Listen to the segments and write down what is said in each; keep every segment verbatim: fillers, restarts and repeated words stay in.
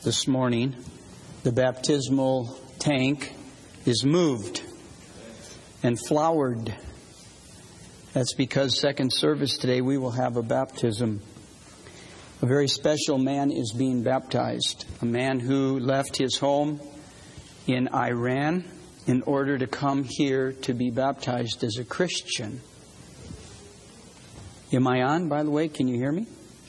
this morning, the baptismal tank is moved and flowered. That's because second service today we will have a baptism. A very special man is being baptized. A man who left his home in Iran in order to come here to be baptized as a Christian. Am I on, by the way? Can you hear me?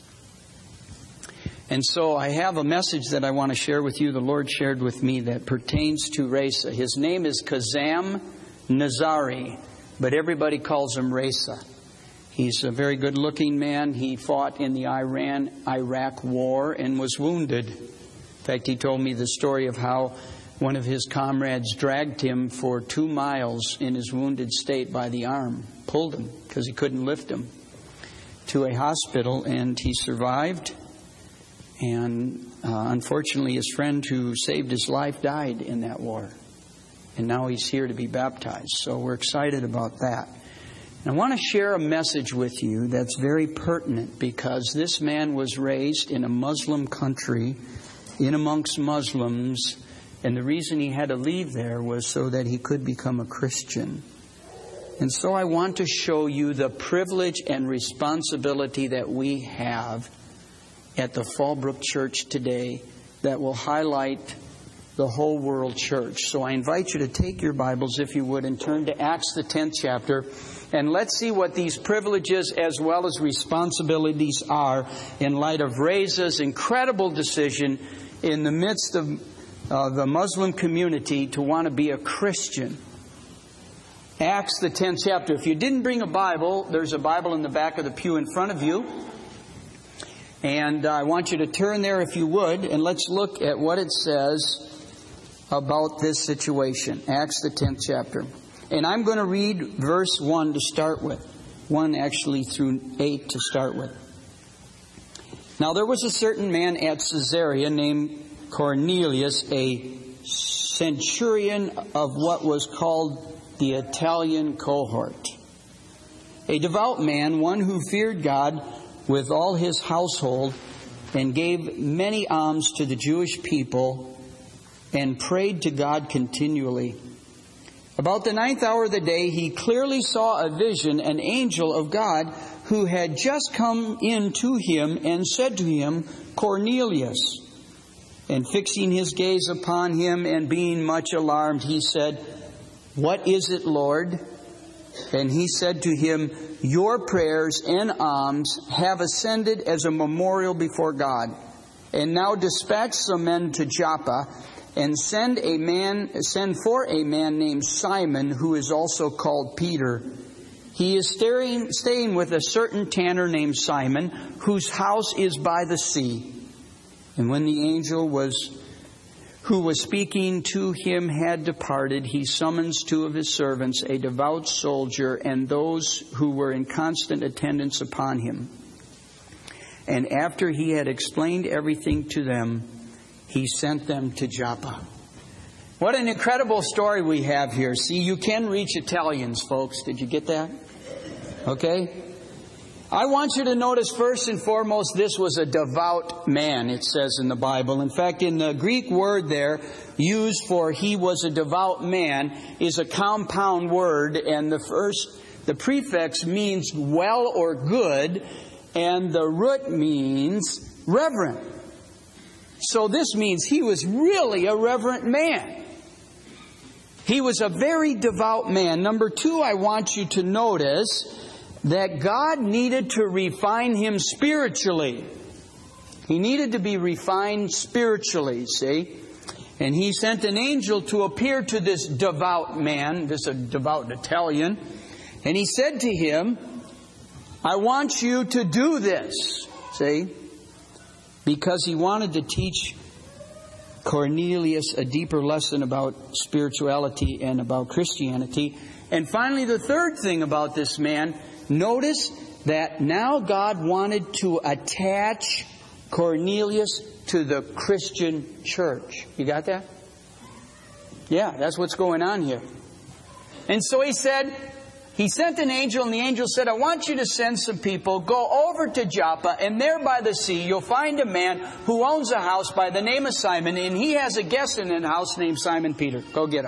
And so I have a message that I want to share with you. The Lord shared with me that pertains to Reza. His name is Kazam Nazari, but everybody calls him Reza. He's a very good-looking man. He fought in the Iran-Iraq war and was wounded. In fact, he told me the story of how one of his comrades dragged him for two miles in his wounded state by the arm, pulled him because he couldn't lift him, to a hospital, and he survived. And uh, unfortunately, his friend who saved his life died in that war. And now he's here to be baptized. So we're excited about that. And I want to share a message with you that's very pertinent, because this man was raised in a Muslim country, in amongst Muslims, and the reason he had to leave there was so that he could become a Christian. And so I want to show you the privilege and responsibility that we have at the Fallbrook Church today that will highlight the whole world church. So I invite you to take your Bibles, if you would, and turn to Acts the tenth chapter. And let's see what these privileges as well as responsibilities are in light of Reza's incredible decision in the midst of uh, the Muslim community to want to be a Christian. Acts the tenth chapter. If you didn't bring a Bible, there's a Bible in the back of the pew in front of you. And I want you to turn there if you would, and let's look at what it says about this situation. Acts the tenth chapter. And I'm going to read verse one to start with. one actually through eight to start with. Now there was a certain man at Caesarea named Cornelius, a centurion of what was called the Italian cohort. A devout man, one who feared God with all his household, and gave many alms to the Jewish people, and prayed to God continually. About the ninth hour of the day, he clearly saw a vision, an angel of God, who had just come in to him and said to him, Cornelius. And fixing his gaze upon him and being much alarmed, he said, What is it, Lord? And he said to him, Your prayers and alms have ascended as a memorial before God. And now dispatch some men to Joppa, and send a man, send for a man named Simon, who is also called Peter. He is staying, staying with a certain tanner named Simon, whose house is by the sea. And when the angel was who was speaking to him had departed, he summons two of his servants, a devout soldier, and those who were in constant attendance upon him. And after he had explained everything to them, he sent them to Joppa. What an incredible story we have here. See, you can reach Italians, folks. Did you get that? Okay? I want you to notice first and foremost, this was a devout man, it says in the Bible. In fact, in the Greek word there, used for he was a devout man, is a compound word, and the first, the prefix means well or good, and the root means reverent. So this means he was really a reverent man. He was a very devout man. Number two, I want you to notice that God needed to refine him spiritually. He needed to be refined spiritually, see? And he sent an angel to appear to this devout man, this devout Italian. And he said to him, I want you to do this, see? Because he wanted to teach Cornelius a deeper lesson about spirituality and about Christianity. And finally, the third thing about this man, notice that now God wanted to attach Cornelius to the Christian church. You got that? Yeah, that's what's going on here. And so he said, he sent an angel, and the angel said, I want you to send some people. Go over to Joppa, and there by the sea you'll find a man who owns a house by the name of Simon, and he has a guest in the house named Simon Peter. Go get him.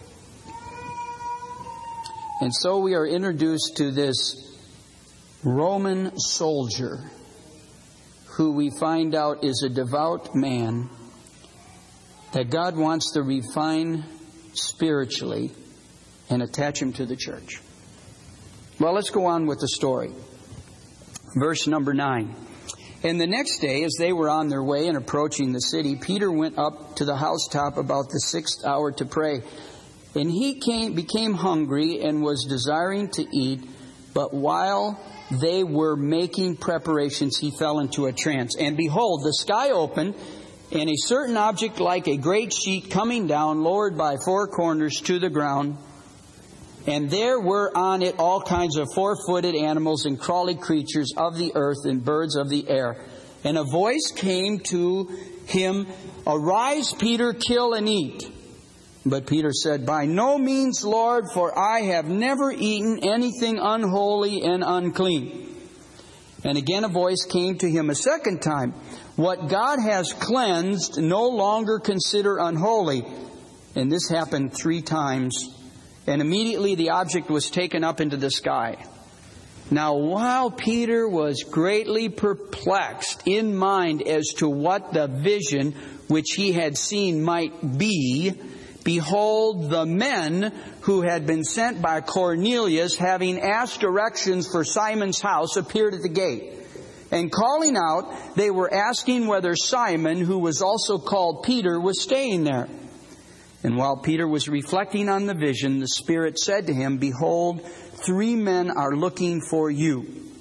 And so we are introduced to this Roman soldier who we find out is a devout man that God wants to refine spiritually and attach him to the church. Well, let's go on with the story. Verse number nine. And the next day, as they were on their way and approaching the city, Peter went up to the housetop about the sixth hour to pray. And he came, became hungry and was desiring to eat, but while they were making preparations, he fell into a trance. And behold, the sky opened, and a certain object like a great sheet coming down, lowered by four corners to the ground. And there were on it all kinds of four-footed animals and crawly creatures of the earth and birds of the air. And a voice came to him, Arise, Peter, kill and eat. But Peter said, By no means, Lord, for I have never eaten anything unholy and unclean. And again a voice came to him a second time, What God has cleansed, no longer consider unholy. And this happened three times. And immediately the object was taken up into the sky. Now, while Peter was greatly perplexed in mind as to what the vision which he had seen might be, behold, the men who had been sent by Cornelius, having asked directions for Simon's house, appeared at the gate. And calling out, they were asking whether Simon, who was also called Peter, was staying there. And while Peter was reflecting on the vision, the Spirit said to him, Behold, three men are looking for you.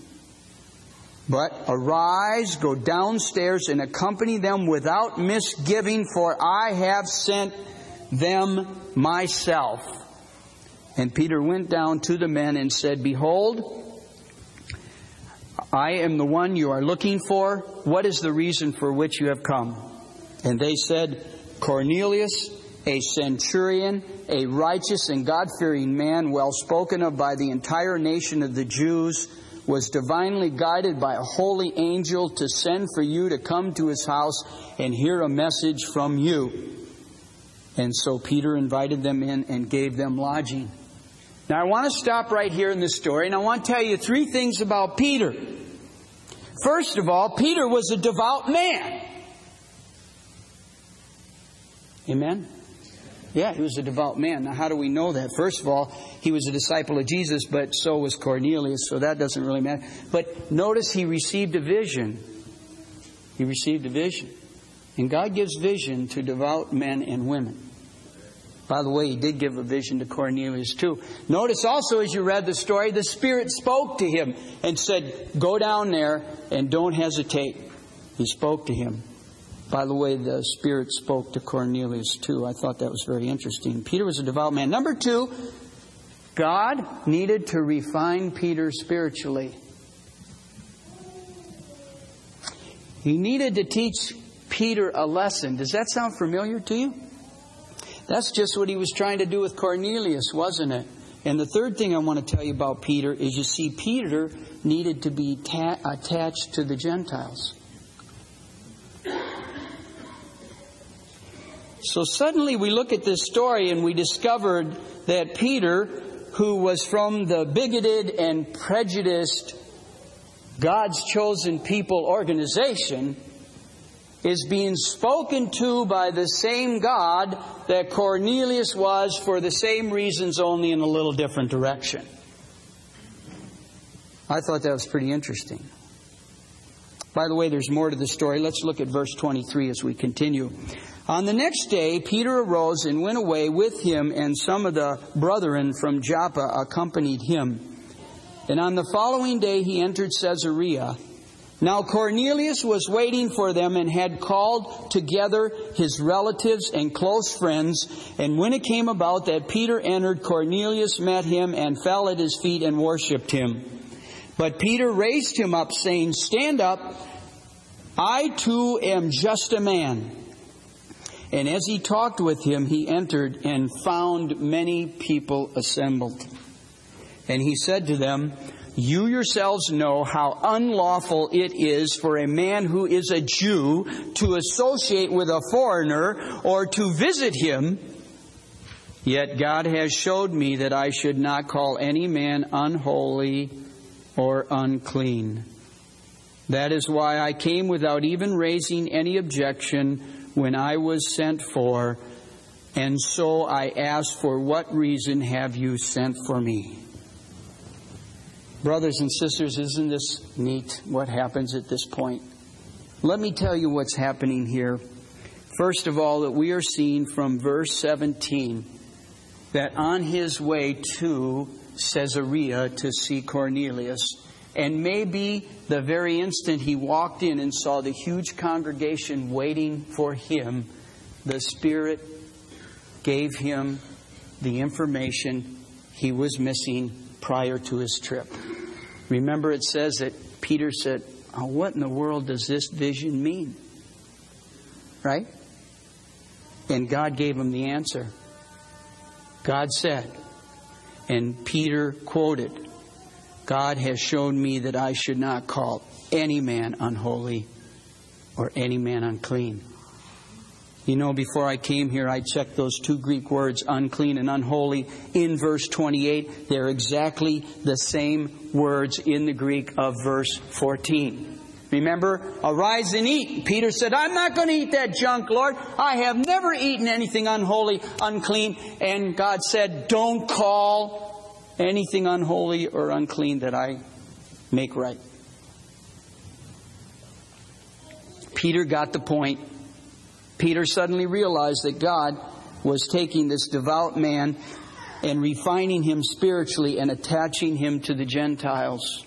But arise, go downstairs, and accompany them without misgiving, for I have sent them myself. And Peter went down to the men and said, Behold, I am the one you are looking for. What is the reason for which you have come? And they said, Cornelius, a centurion, a righteous and God-fearing man, well spoken of by the entire nation of the Jews, was divinely guided by a holy angel to send for you to come to his house and hear a message from you. And so Peter invited them in and gave them lodging. Now I want to stop right here in this story, and I want to tell you three things about Peter. First of all, Peter was a devout man. Amen? Yeah, he was a devout man. Now how do we know that? First of all, he was a disciple of Jesus, but so was Cornelius, so that doesn't really matter. But notice he received a vision. He received a vision. And God gives vision to devout men and women. By the way, He did give a vision to Cornelius too. Notice also as you read the story, the Spirit spoke to him and said, Go down there and don't hesitate. He spoke to him. By the way, the Spirit spoke to Cornelius too. I thought that was very interesting. Peter was a devout man. Number two, God needed to refine Peter spiritually. He needed to teach Peter a lesson. Does that sound familiar to you? That's just what he was trying to do with Cornelius, wasn't it? And the third thing I want to tell you about Peter is, you see, Peter needed to be ta- attached to the Gentiles. So suddenly we look at this story and we discovered that Peter, who was from the bigoted and prejudiced God's chosen people organization, is being spoken to by the same God that Cornelius was, for the same reasons, only in a little different direction. I thought that was pretty interesting. By the way, there's more to the story. Let's look at verse twenty-three as we continue. On the next day, Peter arose and went away with him, and some of the brethren from Joppa accompanied him. And on the following day he entered Caesarea. Now Cornelius was waiting for them and had called together his relatives and close friends. And when it came about that Peter entered, Cornelius met him and fell at his feet and worshipped him. But Peter raised him up, saying, Stand up, I too am just a man. And as he talked with him, he entered and found many people assembled. And he said to them, "You yourselves know how unlawful it is for a man who is a Jew to associate with a foreigner or to visit him. Yet God has showed me that I should not call any man unholy or unclean. That is why I came without even raising any objection when I was sent for. And so I asked, for what reason have you sent for me?" Brothers and sisters, isn't this neat what happens at this point? Let me tell you what's happening here. First of all, that we are seeing from verse seventeen that on his way to Caesarea to see Cornelius, and maybe the very instant he walked in and saw the huge congregation waiting for him, the Spirit gave him the information he was missing prior to his trip. Remember, it says that Peter said, "Oh, what in the world does this vision mean?" Right? And God gave him the answer. God said, and Peter quoted, "God has shown me that I should not call any man unholy or any man unclean." You know, before I came here, I checked those two Greek words, unclean and unholy, in verse twenty-eight. They're exactly the same words in the Greek of verse fourteen. Remember, arise and eat. Peter said, "I'm not going to eat that junk, Lord. I have never eaten anything unholy, unclean." And God said, "Don't call anything unholy or unclean that I make right." Peter got the point. Peter suddenly realized that God was taking this devout man and refining him spiritually and attaching him to the Gentiles.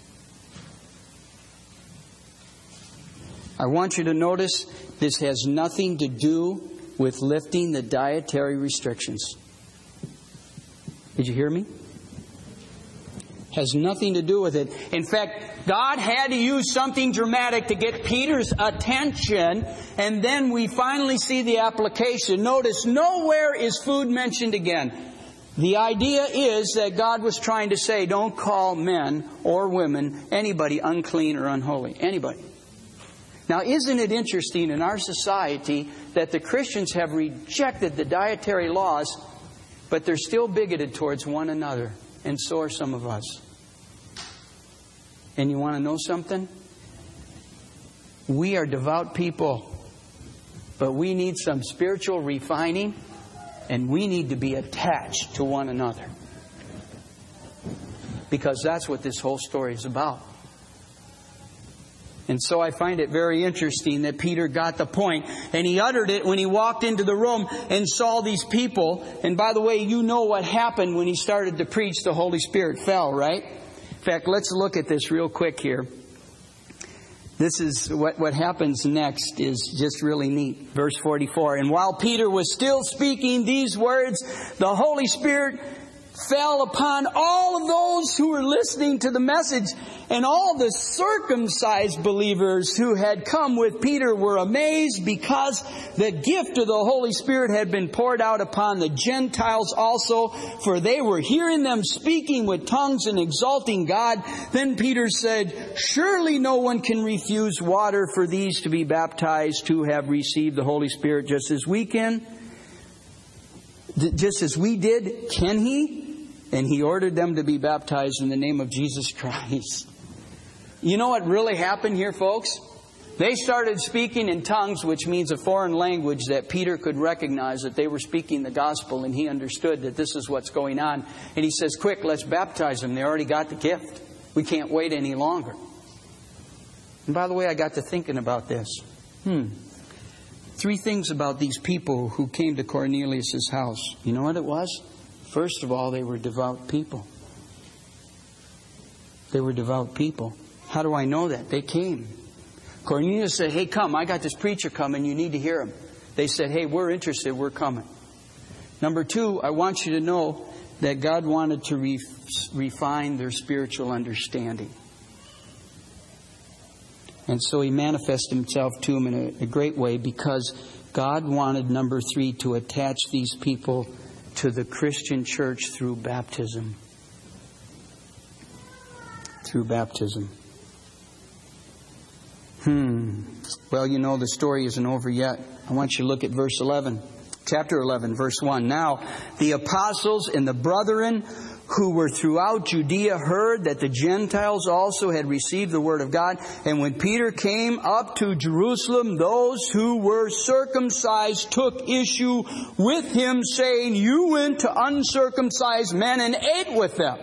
I want you to notice this has nothing to do with lifting the dietary restrictions. Did you hear me? Has nothing to do with it. In fact, God had to use something dramatic to get Peter's attention, and then we finally see the application. Notice, nowhere is food mentioned again. The idea is that God was trying to say, don't call men or women, anybody, unclean or unholy. Anybody. Now, isn't it interesting in our society that the Christians have rejected the dietary laws, but they're still bigoted towards one another? And so are some of us. And you want to know something? We are devout people, but we need some spiritual refining, and we need to be attached to one another. Because that's what this whole story is about. And so I find it very interesting that Peter got the point. And he uttered it when he walked into the room and saw these people. And by the way, you know what happened when he started to preach. The Holy Spirit fell, right? In fact, let's look at this real quick here. This is what, what happens next is just really neat. Verse forty-four. And while Peter was still speaking these words, the Holy Spirit fell upon all of those who were listening to the message, and all the circumcised believers who had come with Peter were amazed because the gift of the Holy Spirit had been poured out upon the Gentiles also, for they were hearing them speaking with tongues and exalting God. Then Peter said, "Surely no one can refuse water for these to be baptized who have received the Holy Spirit just as we can." Just as we did, can he? And he ordered them to be baptized in the name of Jesus Christ. You know what really happened here, folks? They started speaking in tongues, which means a foreign language that Peter could recognize that they were speaking the gospel, and he understood that this is what's going on. And he says, "Quick, let's baptize them. They already got the gift. We can't wait any longer." And by the way, I got to thinking about this. Hmm. Three things about these people who came to Cornelius' house. You know what it was? First of all, they were devout people. They were devout people. How do I know that? They came. Cornelius said, "Hey, come, I got this preacher coming. You need to hear him." They said, "Hey, we're interested. We're coming." Number two, I want you to know that God wanted to re- refine their spiritual understanding. And so He manifested Himself to them in a, a great way, because God wanted, number three, to attach these people to the Christian church through baptism. through baptism. Hmm. Well, you know, the story isn't over yet. I want you to look at verse eleven. Chapter eleven, verse one. Now, the apostles and the brethren who were throughout Judea heard that the Gentiles also had received the word of God. And when Peter came up to Jerusalem, those who were circumcised took issue with him, saying, "You went to uncircumcised men and ate with them."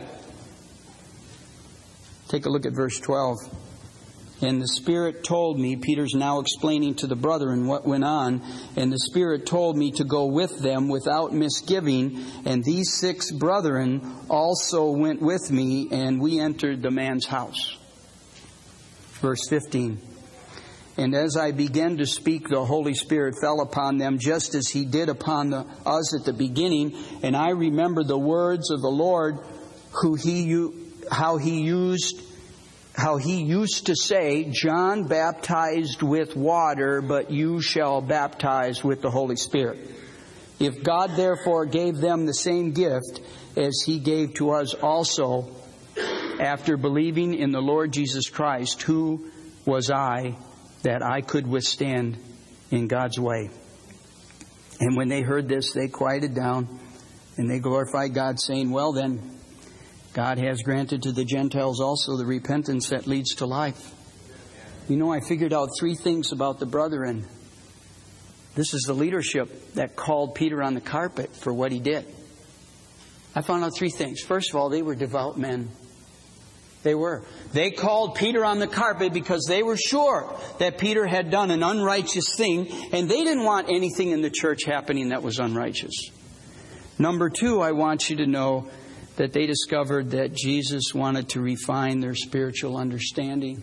Take a look at verse twelve. And the Spirit told me, Peter's now explaining to the brethren what went on, and the Spirit told me to go with them without misgiving, and these six brethren also went with me, and we entered the man's house. Verse fifteen. And as I began to speak, the Holy Spirit fell upon them, just as He did upon the, us at the beginning, and I remembered the words of the Lord, who He, how He used How He used to say, "John baptized with water, but you shall baptize with the Holy Spirit." If God therefore gave them the same gift as He gave to us also, after believing in the Lord Jesus Christ, who was I that I could withstand in God's way? And when they heard this, they quieted down and they glorified God, saying, "Well then, God has granted to the Gentiles also the repentance that leads to life." You know, I figured out three things about the brethren. This is the leadership that called Peter on the carpet for what he did. I found out three things. First of all, they were devout men. They were. They called Peter on the carpet because they were sure that Peter had done an unrighteous thing, and they didn't want anything in the church happening that was unrighteous. Number two, I want you to know that they discovered that Jesus wanted to refine their spiritual understanding.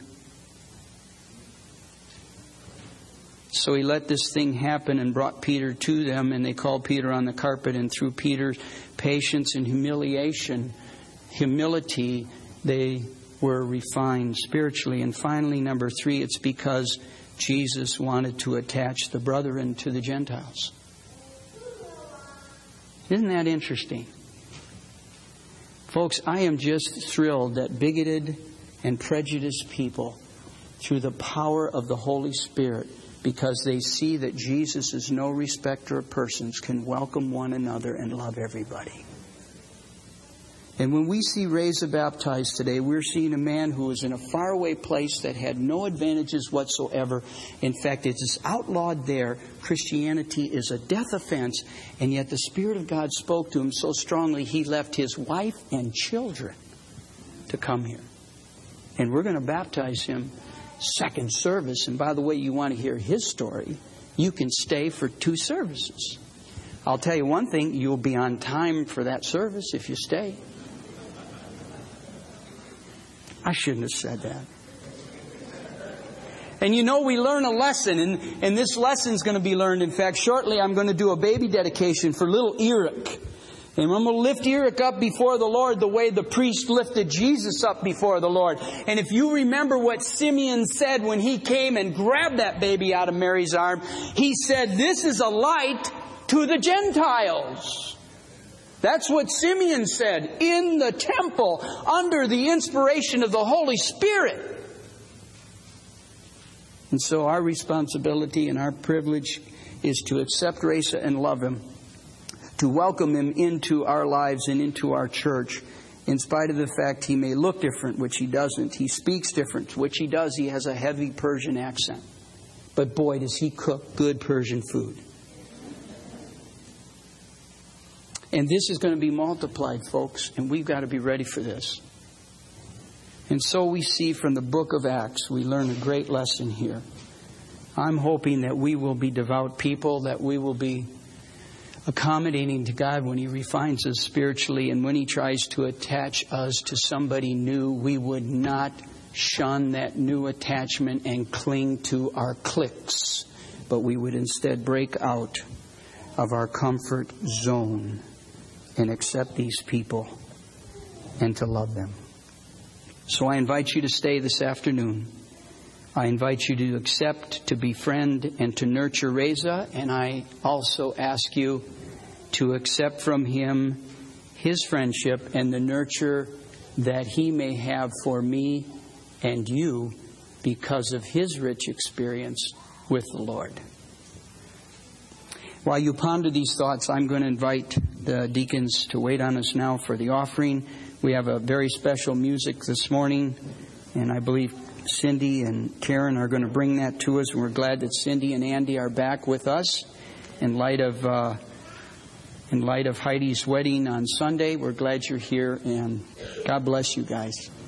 So He let this thing happen and brought Peter to them, and they called Peter on the carpet, and through Peter's patience and humiliation, humility, they were refined spiritually. And finally, number three, it's because Jesus wanted to attach the brethren to the Gentiles. Isn't that interesting? Folks, I am just thrilled that bigoted and prejudiced people, through the power of the Holy Spirit, because they see that Jesus is no respecter of persons, can welcome one another and love everybody. And when we see Reza baptized today, we're seeing a man who was in a faraway place that had no advantages whatsoever. In fact, it is outlawed there. Christianity is a death offense. And yet the Spirit of God spoke to him so strongly, he left his wife and children to come here. And we're going to baptize him second service. And by the way, you want to hear his story, you can stay for two services. I'll tell you one thing, you'll be on time for that service if you stay. I shouldn't have said that. And you know, we learn a lesson, and, and this lesson is going to be learned. In fact, shortly I'm going to do a baby dedication for little Eric. And I'm going to lift Eric up before the Lord the way the priest lifted Jesus up before the Lord. And if you remember what Simeon said when he came and grabbed that baby out of Mary's arm, he said, "This is a light to the Gentiles." That's what Simeon said in the temple under the inspiration of the Holy Spirit. And so our responsibility and our privilege is to accept Reza and love him, to welcome him into our lives and into our church, in spite of the fact he may look different, which he doesn't. He speaks different, which he does. He has a heavy Persian accent. But boy, does he cook good Persian food. And this is going to be multiplied, folks, and we've got to be ready for this. And so we see from the book of Acts, we learn a great lesson here. I'm hoping that we will be devout people, that we will be accommodating to God when He refines us spiritually, and when He tries to attach us to somebody new, we would not shun that new attachment and cling to our cliques, but we would instead break out of our comfort zone and accept these people and to love them. So I invite you to stay this afternoon. I invite you to accept, to befriend, and to nurture Reza. And I also ask you to accept from him his friendship and the nurture that He may have for me and you because of His rich experience with the Lord. While you ponder these thoughts, I'm going to invite the deacons to wait on us now for the offering. We have a very special music this morning, and I believe Cindy and Karen are going to bring that to us. And we're glad that Cindy and Andy are back with us in light of uh, in light of Heidi's wedding on Sunday. We're glad you're here, and God bless you guys.